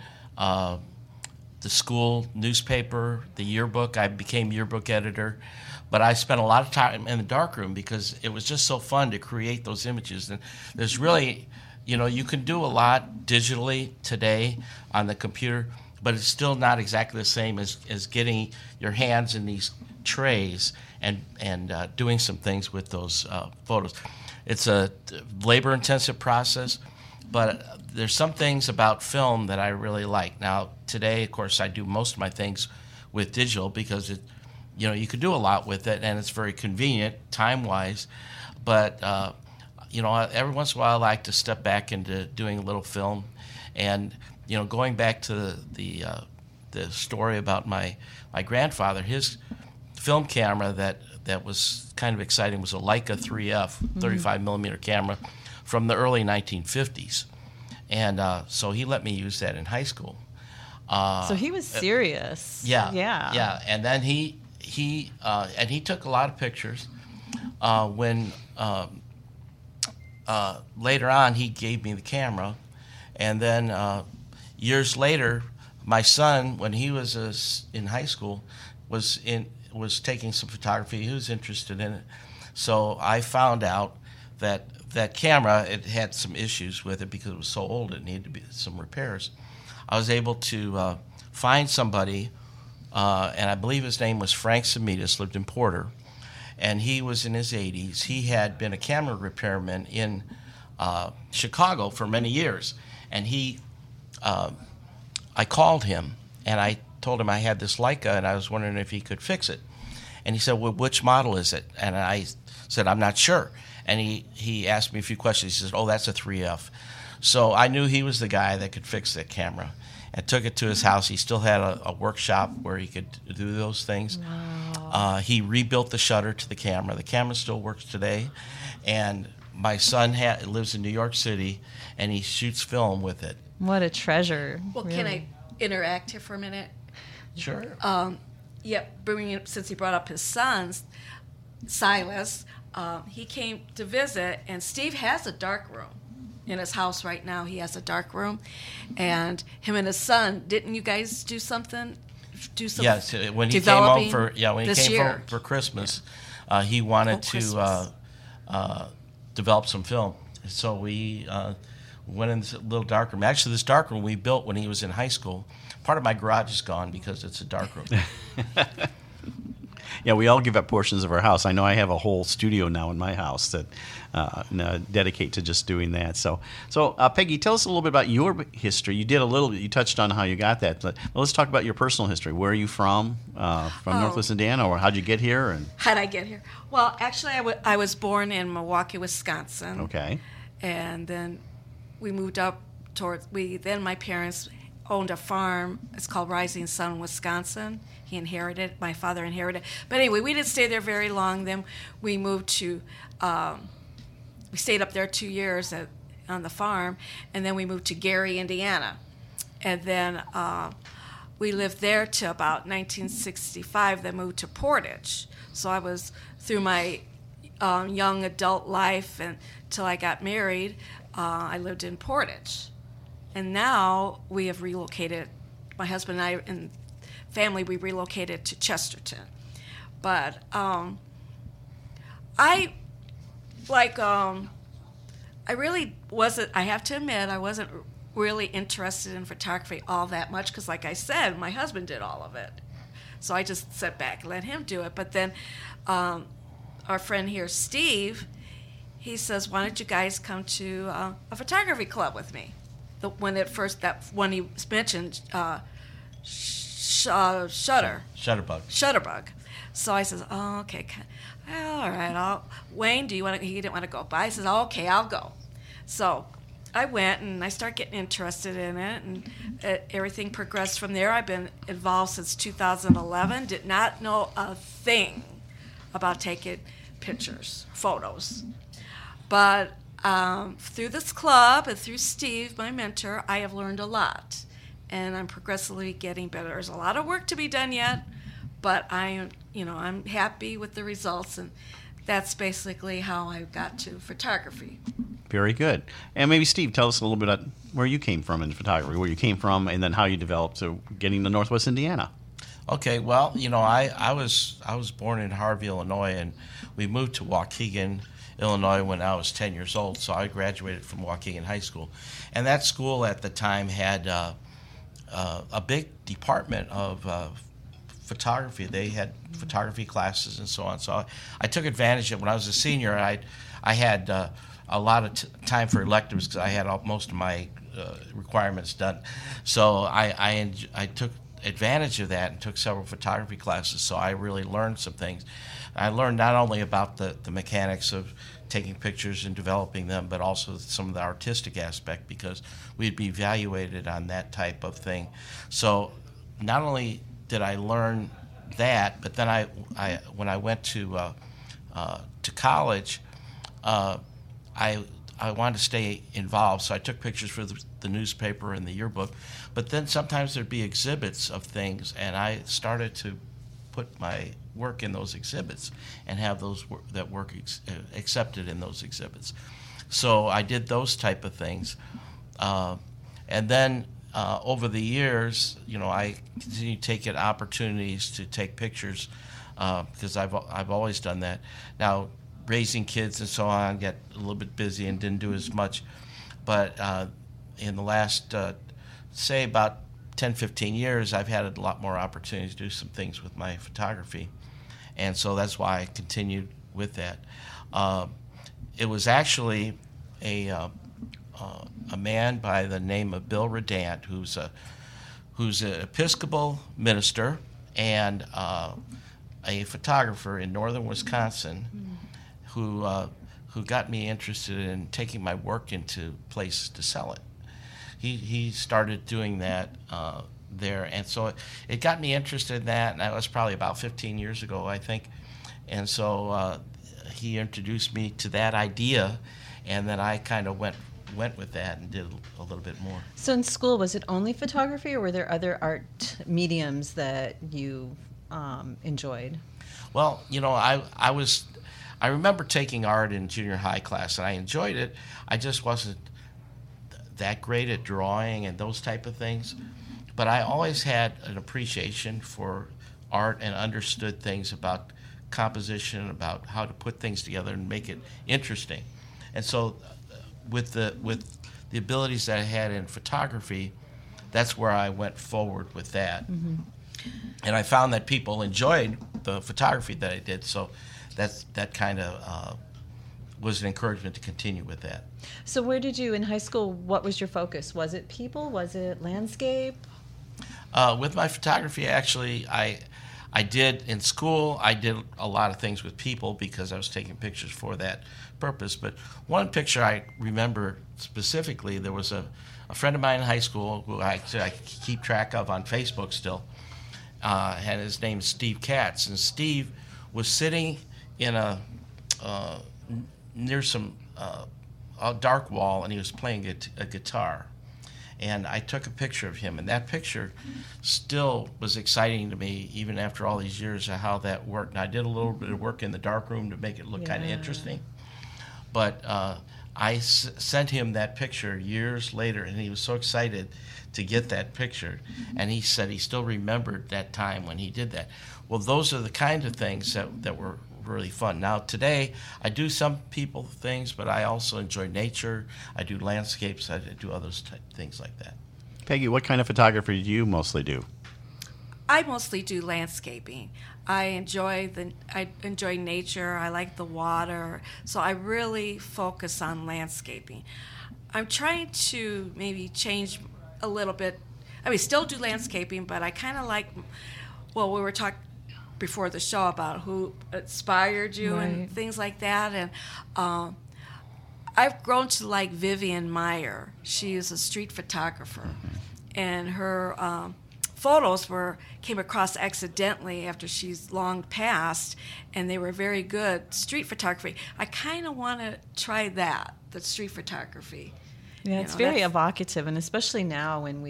C: the school newspaper, the yearbook. I became yearbook editor, but I spent a lot of time in the darkroom because it was just so fun to create those images. And there's really, you can do a lot digitally today on the computer, but it's still not exactly the same as getting your hands in these trays and doing some things with those photos. It's a labor-intensive process, but there's some things about film that I really like. Now, today, of course, I do most of my things with digital because you can do a lot with it, and it's very convenient time-wise. But every once in a while, I like to step back into doing a little film, and going back to the story about my grandfather, his film camera that was kind of exciting was a Leica 3F 35 millimeter camera from the early 1950s. And so he let me use that in high school.
B: So he was serious.
C: Yeah. And then he took a lot of pictures. When later on he gave me the camera, and then years later, my son, when he was in high school, was taking some photography. He was interested in it. So I found out that camera, it had some issues with it because it was so old. It needed to be some repairs. I was able to find somebody, and I believe his name was Frank Semitis, lived in Porter, and he was in his 80s. He had been a camera repairman in Chicago for many years, and I called him, and I told him I had this Leica, and I was wondering if he could fix it. And he said, well, which model is it? And I said, I'm not sure. And he asked me a few questions. He said, oh, that's a 3F. So I knew he was the guy that could fix that camera. I took it to his house. He still had a workshop where he could do those things. Wow. He rebuilt the shutter to the camera. The camera still works today. And my son lives in New York City, and he shoots film with it.
B: What a treasure.
D: Well, really. Can I interact here for a minute?
C: Sure.
D: Since he brought up his sons, Silas, he came to visit, and Steve has a dark room in his house right now. He has a dark room, and him and his son, didn't you guys do something?
C: Yes, when he came home for Christmas, he wanted to develop some film. So we went in this little dark room. Actually, this dark room we built when he was in high school. Part of my garage is gone because it's a dark room.
A: Yeah, we all give up portions of our house. I know I have a whole studio now in my house that dedicate to just doing that. So Peggy, tell us a little bit about your history. You touched on how you got that, but let's talk about your personal history. Where are you from? From Northwest Indiana, or how'd you get here? And
D: how'd I get here? Well, actually, I was born in Milwaukee, Wisconsin.
A: Okay.
D: And then we moved up then my parents owned a farm. It's called Rising Sun, Wisconsin. My father inherited. But anyway, we didn't stay there very long. Then we moved to, we stayed up there 2 years on the farm, and then we moved to Gary, Indiana. And then we lived there till about 1965, then moved to Portage. So I was through my young adult life and till I got married, I lived in Portage. And now we have relocated, my husband and I and family, we relocated to Chesterton. But I really wasn't, I have to admit, I wasn't really interested in photography all that much because, like I said, my husband did all of it. So I just sat back and let him do it. But then our friend here, Steve, he says, why don't you guys come to a photography club with me? When he mentioned Shutterbug. So I says, oh, okay, all right. Wayne, do you want to? He didn't want to go, but I says, oh, okay, I'll go. So I went and I started getting interested in it, and everything progressed from there. I've been involved since 2011. Did not know a thing about taking pictures, photos, but through this club and through Steve, my mentor, I have learned a lot, and I'm progressively getting better. There's a lot of work to be done yet, but I'm happy with the results, and that's basically how I got to photography.
A: Very good. And maybe Steve, tell us a little bit about where you came from in photography, where you came from, and then how you developed to getting to Northwest Indiana.
C: Okay, well, I was born in Harvey, Illinois, and we moved to Waukegan, Illinois when I was 10 years old, so I graduated from Waukegan High School. And that school at the time had a big department of photography. They had photography classes and so on. So I took advantage of it. When I was a senior, I had a lot of time for electives because I had most of my requirements done. So I took advantage of that and took several photography classes, so I really learned some things. I learned not only about the mechanics of taking pictures and developing them, but also some of the artistic aspect, because we'd be evaluated on that type of thing. So not only did I learn that, but then I when I went to college, I wanted to stay involved, so I took pictures for the newspaper and the yearbook. But then sometimes there'd be exhibits of things, and I started to put my work in those exhibits and have that work accepted in those exhibits. So I did those type of things, and then over the years, I continued taking opportunities to take pictures because I've always done that. Now, raising kids and so on, got a little bit busy and didn't do as much. But in the last, say about 10, 15 years, I've had a lot more opportunities to do some things with my photography. And so that's why I continued with that. It was actually a man by the name of Bill Redant, who's an Episcopal minister and a photographer in northern Wisconsin, who got me interested in taking my work into places to sell it. He started doing that there, and so it got me interested in that, and that was probably about 15 years ago, I think. And so he introduced me to that idea, and then I kind of went with that and did a little bit more.
B: So in school, was it only photography, or were there other art mediums that you enjoyed?
C: Well, I remember taking art in junior high class, and I enjoyed it. I just wasn't that great at drawing and those type of things. But I always had an appreciation for art and understood things about composition, about how to put things together and make it interesting. And so with the abilities that I had in photography, that's where I went forward with that. Mm-hmm. And I found that people enjoyed the photography that I did, so that kind of was an encouragement to continue with that.
B: So where did you, in high school, what was your focus? Was it people? Was it landscape?
C: With my photography, actually, I did, in school, I did a lot of things with people because I was taking pictures for that purpose. But one picture I remember specifically, there was a friend of mine in high school who I keep track of on Facebook still, and his name is Steve Katz. And Steve was sitting in near some a dark wall, and he was playing a guitar. and I took a picture of him, and that picture still was exciting to me even after all these years of how that worked. And I did a little bit of work in the darkroom to make it look kind of interesting, but I sent him that picture years later, and he was so excited to get that picture, and he said he still remembered that time when he did that. Well, those are the kind of things that were really fun. Now, today, I do some people things, but I also enjoy nature. I do landscapes. I do other things like that.
A: Peggy, what kind of photography do you mostly do?
D: I mostly do landscaping. I enjoy nature. I like the water. So I really focus on landscaping. I'm trying to maybe change a little bit. I mean, still do landscaping, but I kind of like, we were talking before the show about who inspired you and things like that. And I've grown to like Vivian Maier. She is a street photographer. And her photos came across accidentally after she's long passed, and they were very good street photography. I kind of want to try the street photography.
B: Yeah, it's very evocative, and especially now when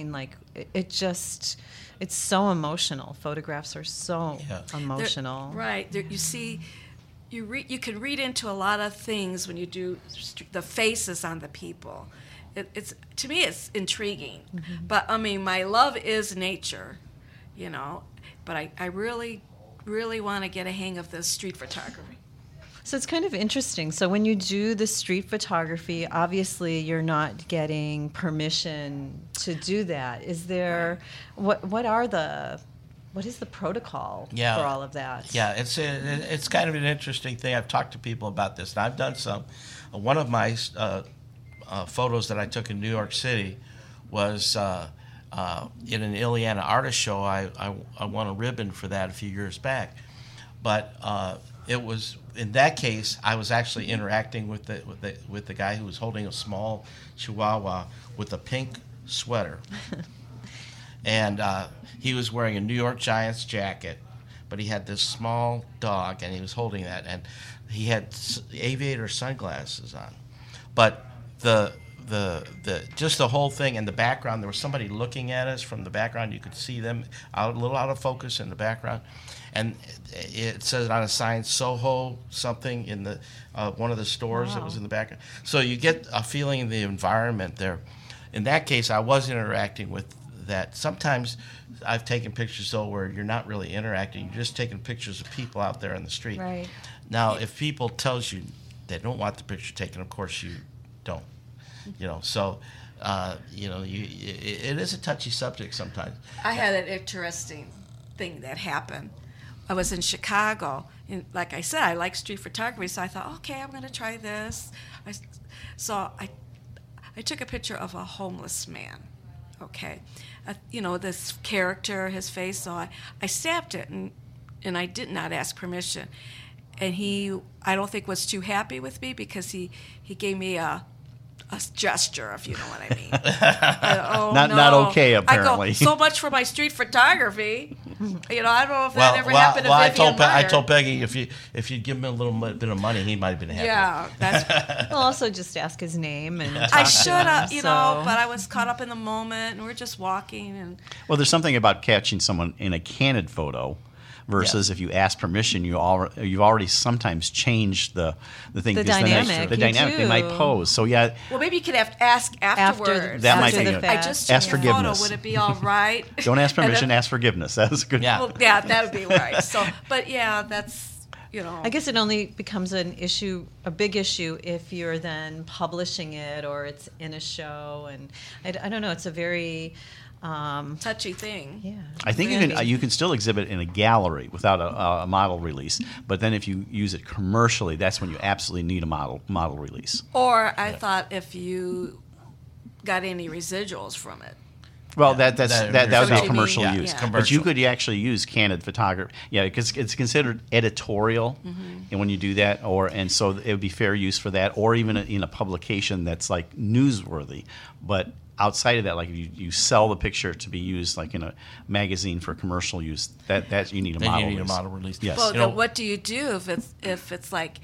B: it's so emotional. Photographs are so emotional.
D: You see, you can read into a lot of things when you do the faces on the people. It's to me, it's intriguing. But I mean, my love is nature, But I really, really want to get a hang of this street photography.
B: So it's kind of interesting. So when you do the street photography, obviously you're not getting permission to do that. Is there what is the protocol for all of that?
C: Yeah, it's kind of an interesting thing. I've talked to people about this, and I've done some. One of my photos that I took in New York City was in an Ileana artist show. I won a ribbon for that a few years back, but it was, in that case, I was actually interacting with the guy who was holding a small Chihuahua with a pink sweater, and he was wearing a New York Giants jacket, but he had this small dog, and he was holding that, and he had aviator sunglasses on, but the just the whole thing in the background, there was somebody looking at us from the background. You could see them a little out of focus in the background. And it says on a sign, Soho something in the one of the stores that was in the background. So you get a feeling of the environment there. In that case, I was interacting with that. Sometimes I've taken pictures, though, where you're not really interacting. You're just taking pictures of people out there in the street.
B: Right.
C: Now, if people tells you they don't want the picture taken, of course you don't. So, it is a touchy subject sometimes.
D: I had an interesting thing that happened. I was in Chicago, and like I said, I like street photography, so I thought, okay, I'm going to try this. So I took a picture of a homeless man, okay? This character, his face, so I snapped it, and I did not ask permission. And he, I don't think, was too happy with me because he gave me a gesture, if you know what I mean.
A: Not okay, apparently.
D: I go, so much for my street photography. I don't know if that ever happened to Vivian Maier.
C: I told Peggy if you'd give him a little bit of money, he might have been happy.
D: Yeah, that's.
B: We'll also just ask his name and.
D: I should have, but I was caught up in the moment, and we're just walking. And
A: well, there's something about catching someone in a candid photo. Versus if you ask permission, you've already sometimes changed the thing.
B: The dynamic.
A: The dynamic they might pose. So
D: Well, maybe you could ask afterwards.
A: That might be.
D: I just
A: ask
D: took
A: forgiveness.
D: Photo. Would it be all right?
A: Don't ask permission. Ask forgiveness. That's good.
C: Yeah.
D: Well, yeah, that would be right. So, but yeah, that's.
B: I guess it only becomes a big issue, if you're then publishing it or it's in a show, and I don't know. It's a very
D: touchy thing.
B: Yeah,
A: I think you can still exhibit in a gallery without a model release, but then if you use it commercially, that's when you absolutely need a model release.
D: Or I thought if you got any residuals from it.
A: Well, that would be commercial use.
D: Yeah.
A: But you could actually use candid photography. Yeah, because it's considered editorial, and when you do that, and so it would be fair use for that, or even in a publication that's like newsworthy. But outside of that, like if you sell the picture to be used like in a magazine for commercial use, that you need a model release.
C: A model release.
A: Yes.
D: Well, then what do you do if it's like,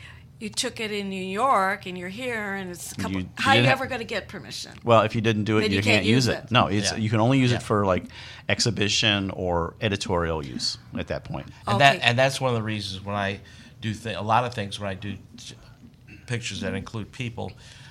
D: you took it in New York and you're here and it's a couple,
A: You
D: how are you
A: didn't
D: ever going to get permission?
A: Well, if you didn't do it,
D: Then
A: you
D: you
A: can't
D: can't
A: use
D: use
A: it.
D: it.
A: No, it's
C: Yeah.
A: you can only use
C: Yeah.
A: it for like exhibition or editorial use at that point.
C: And
D: Okay.
C: that's one of the reasons when I do a lot of things when I do pictures that include people,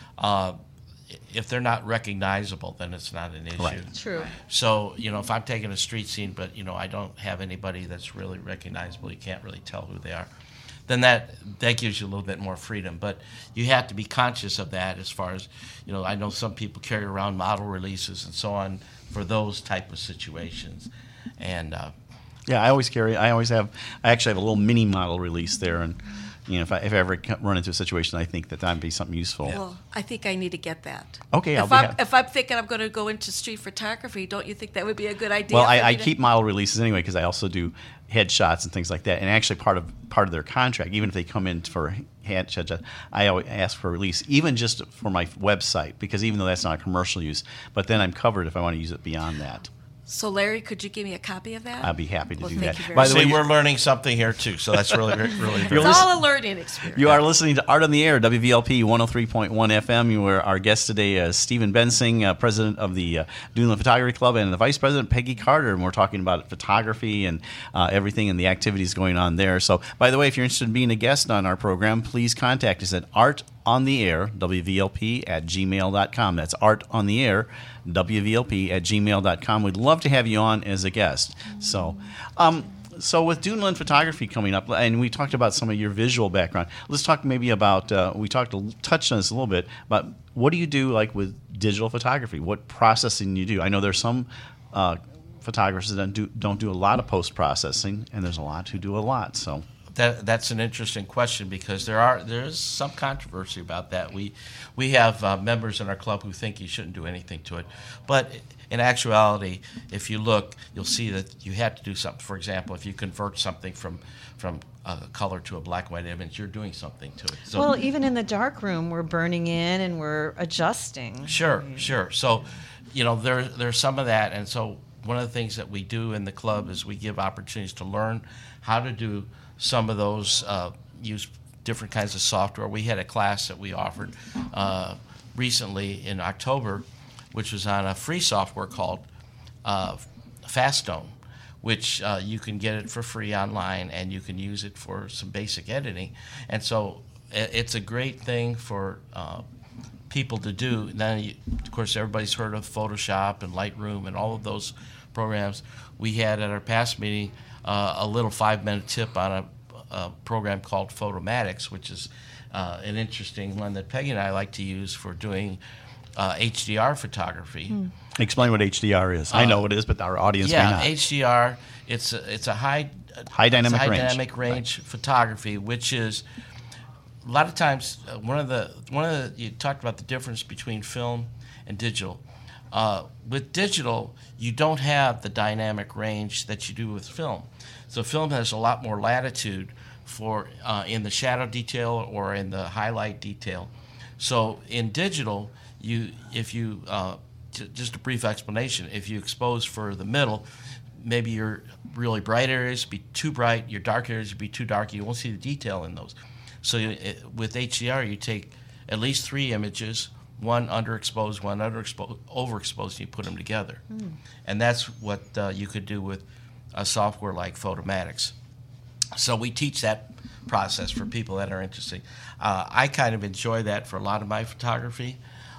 C: if they're not recognizable, then it's not an issue.
A: Right.
B: True.
C: So, if I'm taking a street scene, but, I don't have anybody that's really recognizable, you can't really tell who they are, then that gives you a little bit more freedom. But you have to be conscious of that as far as, I know some people carry around model releases and so on for those type of situations. And,
A: Yeah, I actually have a little mini model release there, and if I ever run into a situation, I think that'd be something useful.
D: Well, I think I need to get that.
A: Okay, I'll
D: if
A: be
D: I'm,
A: happy.
D: if I'm thinking I'm going to go into street photography, don't you think that would be a good idea?
A: Well,
D: for
A: I
D: me to-
A: keep model releases anyway because I also do headshots and things like that. And actually, part of their contract, even if they come in for headshots, I always ask for a release, even just for my website, because even though that's not a commercial use, but then I'm covered if I want to use it beyond that.
D: So, Larry, could you give me a copy of that?
A: I'd be happy to
D: Well,
A: do
D: thank
A: that.
D: you very
A: By
D: much.
A: the way,
C: see, we're learning something here too, so that's really, really
A: You're
C: very
D: It's all a learning experience.
A: You are listening to Art on the Air, WVLP 103.1 FM. You were our guest today, Stephen Bensing, president of the Duneland Photography Club, and the vice president, Peggy Carter. And we're talking about photography and everything and the activities going on there. So, by the way, if you're interested in being a guest on our program, please contact us at artontheair, WVLP at gmail.com. That's artontheair, WVLP at gmail.com. We'd love to have you on as a guest. So, so with Duneland Photography coming up, and we talked about some of your visual background, let's talk maybe about, touched on this a little bit, but what do you do like with digital photography? What processing you do? I know there's some photographers that don't do a lot of post-processing, and there's a lot who do a lot, so...
C: That's an interesting question because there's some controversy about that. We have members in our club who think you shouldn't do anything to it, but in actuality, if you look, you'll see that you have to do something. For example, if you convert something from a color to a black and white image, you're doing something to it. So,
B: Well, even in the dark room, we're burning in and we're adjusting.
C: Sure. So, there's some of that, and so one of the things that we do in the club is we give opportunities to learn how to do some of those, use different kinds of software. We had a class that we offered recently in October, which was on a free software called Faststone, which you can get it for free online, and you can use it for some basic editing. And so it's a great thing for people to do. Then, of course, everybody's heard of Photoshop and Lightroom and all of those programs. We had at our past meeting a little 5-minute tip on a program called Photomatics, which is an interesting one that Peggy and I like to use for doing HDR photography.
A: Explain what HDR is. I know what it is, but our audience may not.
C: HDR, it's a high dynamic range photography, which is a lot of times one of the you talked about the difference between film and digital. With digital, you don't have the dynamic range that you do with film. So film has a lot more latitude for in the shadow detail or in the highlight detail. So in digital, just a brief explanation, if you expose for the middle, maybe your really bright areas be too bright, your dark areas be too dark, you won't see the detail in those. So with HDR, you take at least 3 images, one underexposed, one overexposed, and you put them together. And that's what you could do with a software like Photomatics. So we teach that process for people that are interested. I kind of enjoy that for a lot of my photography.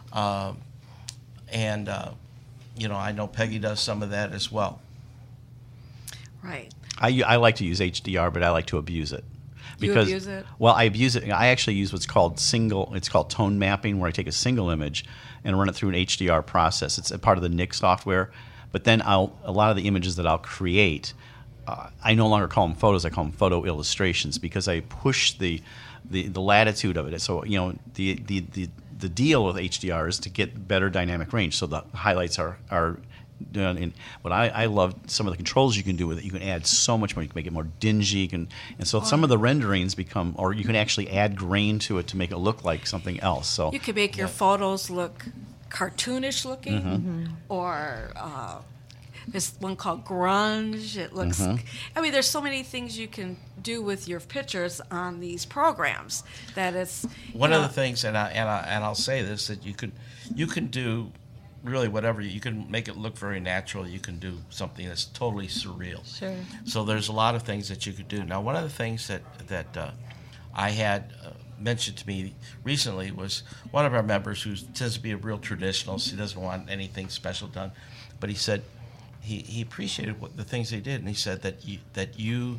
C: And I know Peggy does some of that as well.
D: Right.
A: I like to use HDR, but I like to abuse it. Because,
D: you abuse it?
A: Well, I abuse it. I actually use what's called tone mapping, where I take a single image and run it through an HDR process. It's a part of the Nik software. But then a lot of the images that I'll create, I no longer call them photos. I call them photo illustrations because I push the latitude of it. So the deal with HDR is to get better dynamic range. So the highlights are done in what I love. Some of the controls you can do with it. You can add so much more. You can make it more dingy. And so some of the renderings become, or you can actually add grain to it to make it look like something else. So
D: You can make your photos look cartoonish looking, or There's one called grunge. It looks. I mean, there's so many things you can do with your pictures on these programs that it's
C: One of the things, and I'll say this, that you can do really whatever. You can make it look very natural. You can do something that's totally surreal.
B: Sure.
C: So there's a lot of things that you could do. Now, one of the things that I had mentioned to me recently was one of our members who tends to be a real traditionalist. He doesn't want anything special done, but he said he appreciated the things they did, and he said that you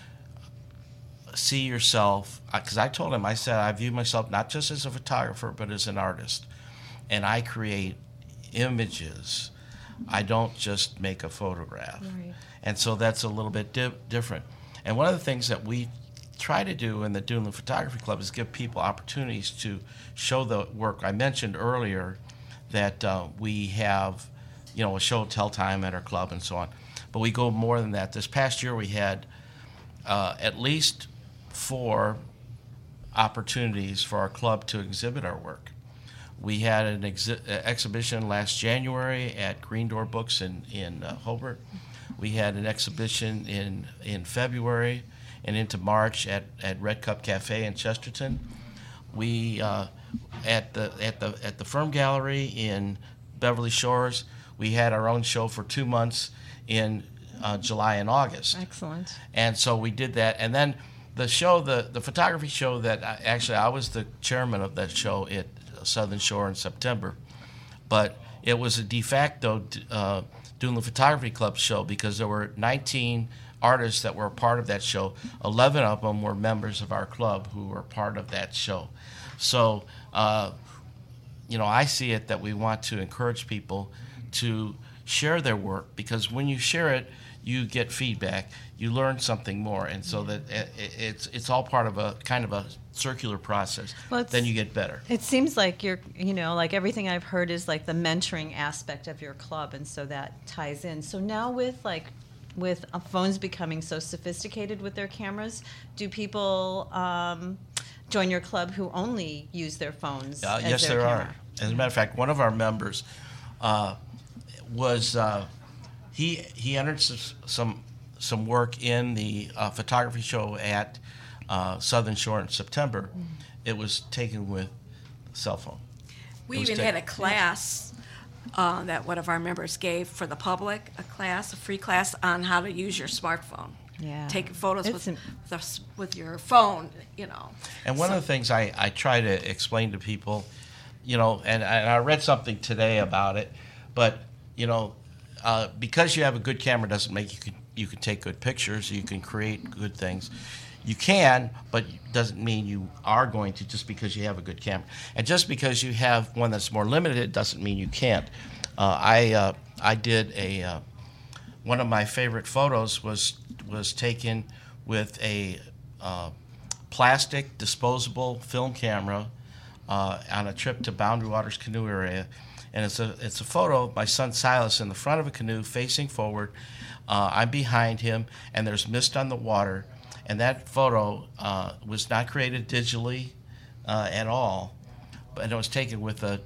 C: see yourself, because I told him, I said, I view myself not just as a photographer, but as an artist, and I create images. I don't just make a photograph.
B: Right.
C: And so that's a little bit different. And one of the things that we try to do in the Duneland Photography Club is give people opportunities to show the work. I mentioned earlier that we have, a show tell time at our club and so on. But we go more than that. This past year we had at least 4 opportunities for our club to exhibit our work. We had an exhibition last January at Green Door Books in Hobart. We had an exhibition in February and into March at Red Cup Cafe in Chesterton. We at the Firm Gallery in Beverly Shores, we had our own show for 2 months in July and August.
B: Excellent.
C: And so we did that, and then the show, the photography show that I was the chairman of that show at Southern Shore in September, but it was a de facto Duneland Photography Club show because there were 19 artists that were a part of that show. 11 of them were members of our club who were part of that show. So, I see it that we want to encourage people to share their work, because when you share it, you get feedback, you learn something more, and so that it's all part of a kind of a circular process.
B: Well,
C: then you get better.
B: It seems like you're, like everything I've heard is like the mentoring aspect of your club, and so that ties in. So now with phones becoming so sophisticated with their cameras, do people join your club who only use their phones as
C: yes,
B: their
C: there
B: camera?
C: are. As a matter of fact, one of our members was he entered some work in the photography show at Southern Shore in September.
B: Mm-hmm.
C: It was taken with cell phone.
D: We even had a class that one of our members gave for the public, a free class on how to use your smartphone.
B: Yeah.
D: Taking photos with your phone,
C: And one of the things I try to explain to people, and I read something today about it, but because you have a good camera doesn't make you can take good pictures, you can create good things. You can, but doesn't mean you are going to just because you have a good camera. And just because you have one that's more limited doesn't mean you can't. I did one of my favorite photos was taken with a plastic disposable film camera on a trip to Boundary Waters canoe area. And it's a photo of my son Silas in the front of a canoe facing forward. I'm behind him, and there's mist on the water. And that photo was not created digitally at all, but it was taken with a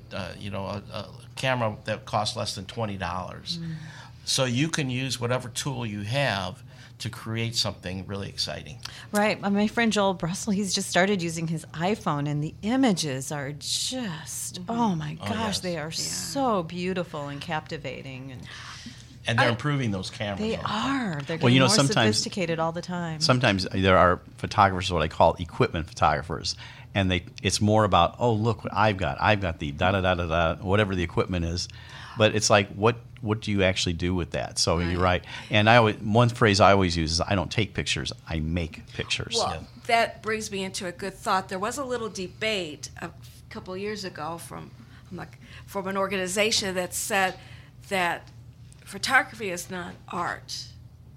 C: camera that cost less than $20. Mm. So you can use whatever tool you have to create something really exciting.
B: Right. My friend Joel Brussel, he's just started using his iPhone, and the images are just, oh my gosh,
C: yes.
B: They are so beautiful and captivating.
C: And they're improving those cameras.
B: They are. They're getting more sophisticated all the time.
A: Sometimes there are photographers, what I call equipment photographers, and it's more about, oh, look what I've got. I've got the da-da-da-da-da, whatever the equipment is. But it's like, what do you actually do with that? So You're right. And one phrase I always use is, I don't take pictures, I make pictures.
D: Well, that brings me into a good thought. There was a little debate a couple of years ago from an organization that said that photography is not art.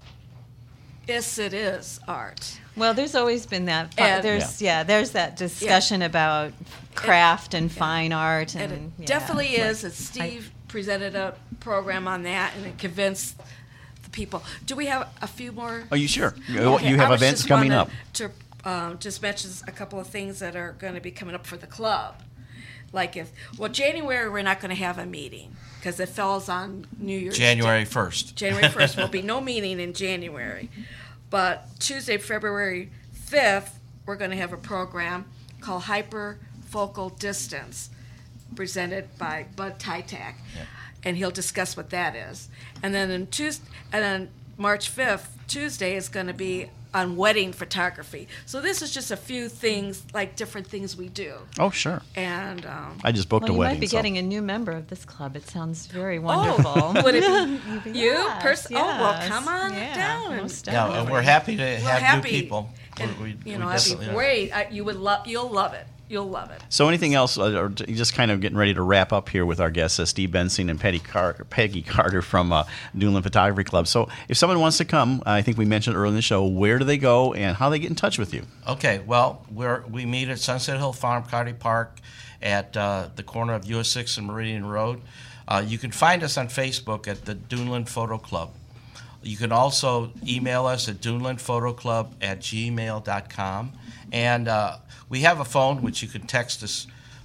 D: Yes, it is art.
B: Well, there's always been that. There's that discussion about craft and fine art, and
D: it definitely is. And Steve presented a program on that, and it convinced the people. Do we have a few more?
A: Oh, you sure?
D: Okay,
A: You have events coming up.
D: To just mention a couple of things that are going to be coming up for the club. January we're not going to have a meeting because it falls on New Year's
C: January
D: Day.
C: 1st.
D: January 1st will be no meeting in January. But Tuesday, February 5th, we're going to have a program called Hyperfocal Distance, presented by Bud Tytak.
C: Yeah.
D: And he'll discuss what that is. And then March 5th, Tuesday, is going to be on wedding photography. So this is just a few things, like different things we do.
A: Oh, sure.
D: And
A: I just booked a
B: you
A: wedding.
B: might be
A: so-
B: getting a new member of this club. It sounds very wonderful.
D: would it be you?
B: Yes,
D: Oh, well,
B: yes.
D: come on
B: Yeah,
D: down.
B: most
C: Yeah, and
B: definitely.
C: we're happy to have
D: happy.
C: new people.
D: And,
C: We
D: that'd be
C: definitely are.
D: great. You'll love it. You'll love it.
A: So anything else, or just kind of getting ready to wrap up here with our guests, Steve Bensing and Peggy Carter from Duneland Photography Club. So if someone wants to come, I think we mentioned earlier in the show, where do they go and how they get in touch with you?
C: Okay, well, we meet at Sunset Hill Farm County Park at the corner of US 6 and Meridian Road. You can find us on Facebook at the Duneland Photo Club. You can also email us at dunelandphotoclub@gmail.com. And we have a phone which you can text us,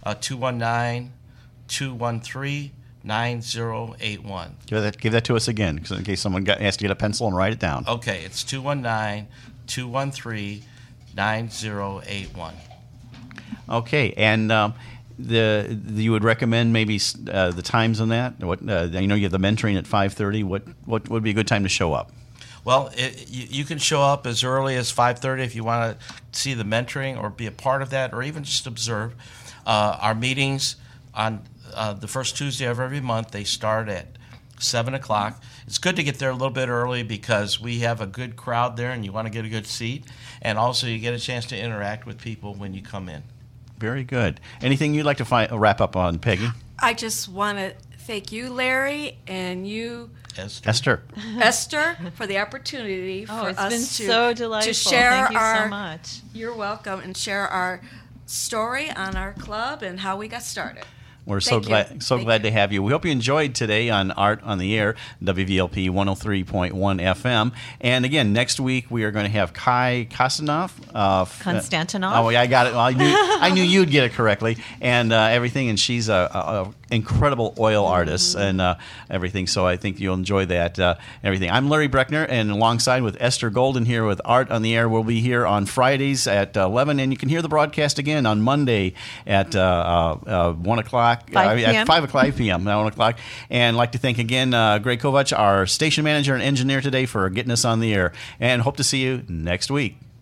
C: 219-213-9081.
A: Give that to us again, 'cause in case someone has to get a pencil and write it down.
C: Okay, it's 219-213-9081.
A: Okay, and you would recommend maybe the times on that? What you have the mentoring at 5:30. What would be a good time to show up?
C: Well, you can show up as early as 5:30 if you want to see the mentoring or be a part of that or even just observe. Our meetings on the first Tuesday of every month, they start at 7 o'clock. It's good to get there a little bit early because we have a good crowd there and you want to get a good seat. And also you get a chance to interact with people when you come in.
A: Very good. Anything you'd like to wrap up on, Peggy?
D: I just want to thank you, Larry, and you,
A: Esther.
D: Esther, for the opportunity for
B: Oh, it's
D: us
B: been
D: to,
B: so delightful.
D: to share
B: Thank you
D: our.
B: so much.
D: You're welcome, and share our story on our club and how we got started.
A: We're so
D: Thank you.
A: glad to have you. We hope you enjoyed today on Art on the Air, WVLP 103.1 FM. And again, next week we are going to have Kai Konstantinov.
B: Konstantinov.
A: Yeah, I got it. Well, I knew you'd get it correctly and everything. And she's a incredible oil artist and everything. So I think you'll enjoy that everything. I'm Larry Breckner, and alongside with Esther Golden here with Art on the Air. We'll be here on Fridays at 11, and you can hear the broadcast again on Monday at 1 o'clock.
B: 5 p.m.
A: At 5 p.m. 1 o'clock. And I'd like to thank again Greg Kovac, our station manager and engineer today, for getting us on the air. And hope to see you next week.